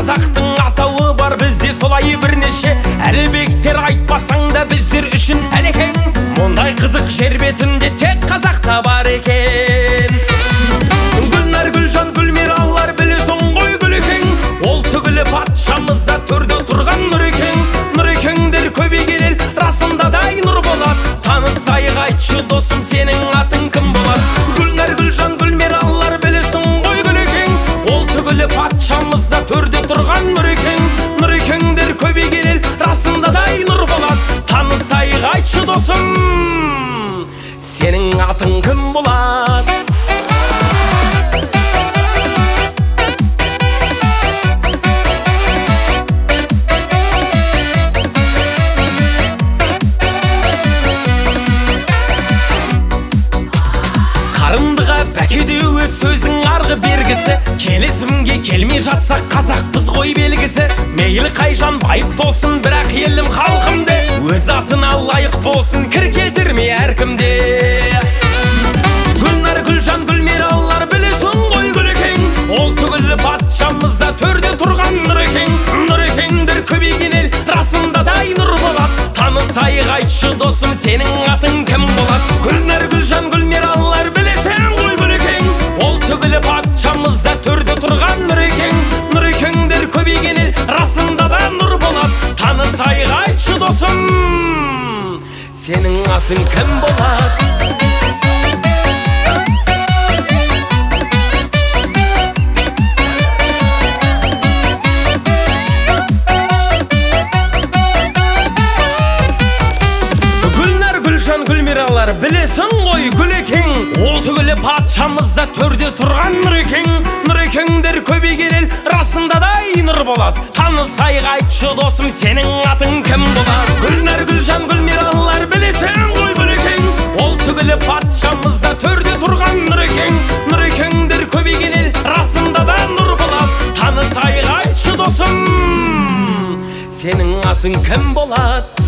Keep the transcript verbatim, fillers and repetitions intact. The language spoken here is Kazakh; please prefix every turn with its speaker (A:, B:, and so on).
A: қазақтың атауы бар бізде солай бірнеше. Әлібектер айтпасаң да біздер үшін әлекең. Мұндай қызық жер бетінде тек қазақта бар екен. Гүлнар, Гүлжан, Гүлмиралар білесің ғой Гүлекең. Ол түгілі патшамызда төрде тұрған Нұрекең. Нұрекеңдер көбейген ел расында дай нұр болады. Танысайық, айтшы досым, сенің атың кім болады? Гүлнар, Гүлжан, Гүлмиралар білесің ғой Гүлекең. Ол түгілі патшамызда төрде тұрған Нұрекең. Нұрекеңдер көбейген ел расында дай нұр болады. Танысайық, айтшы досым, сенің атың кім болады? Қарындыға бәке деуі сөзің арғы бергісі. Келесімге келмей жатсақ қазақпыз ғой белгісі. Мейлі қай жан байып болсын, бірақ елім халқымде өз атына лайық болсын, кір келтірмей әркімде. Гүлнар, Гүлжан, Гүлмиралар білесің ғой Гүлекең. Ол түгілі патшамызда төрде тұрған Нұрекең. Нұрекеңдер көбейген ел расында дай нұр болады. Танысайық, айтшы досым, сенің атың кім болады? Гүлнар, Гүлжан, Гүлмиралар білесің ғой Гүлекең. Ол түгілі патшамызда төрде тұрған Нұрекең. Нұрекеңдер көбейген ел расында да нұр болады. Танысайық, айтшы досым, сенің атың кім болады? Гүлмиралар білесің ғой Гүлекең. Ол түгілі патшамызда төрде тұрған Нұрекең. Нұрекеңдер көбейген ел расында дай нұр болады. Танысайық, айтшы досым, сенің атың кім болады? Гүлнар, Гүлжан, Гүлмиралар білесің ғой Гүлекең. Ол түгілі патшамызда төрде тұрған Нұрекең. Нұрекеңдер көбейген ел расында да нұр болады. Танысайық, айтшы досым, сенің атың кім болады?